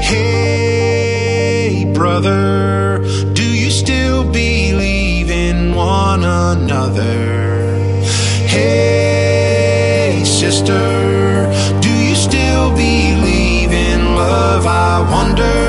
Hey, brother, do you still believe in one another? Hey, sister, do you still believe in love? I wonder.